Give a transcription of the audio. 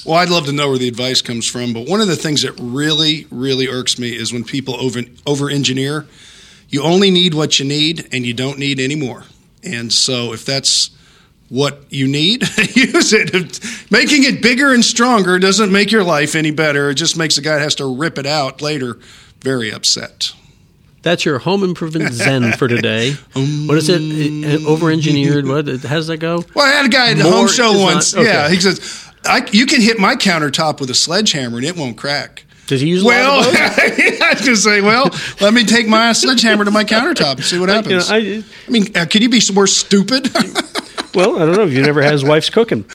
Well, I'd love to know where the advice comes from, but one of the things that really, really irks me is when people over-engineer. You only need what you need, and you don't need any more. And so if that's what you need, use it. Making it bigger and stronger doesn't make your life any better. It just makes the guy that has to rip it out later very upset. That's your home improvement zen for today. What is it? Over-engineered? What? How does that go? Well, I had a guy at the home show once. Okay. Yeah, he says, you can hit my countertop with a sledgehammer and it won't crack. Does he use a lot of those? I was going to say, let me take my sledgehammer to my countertop and see what happens. I mean, could you be more stupid? Well, I don't know. If you never had his wife's cooking.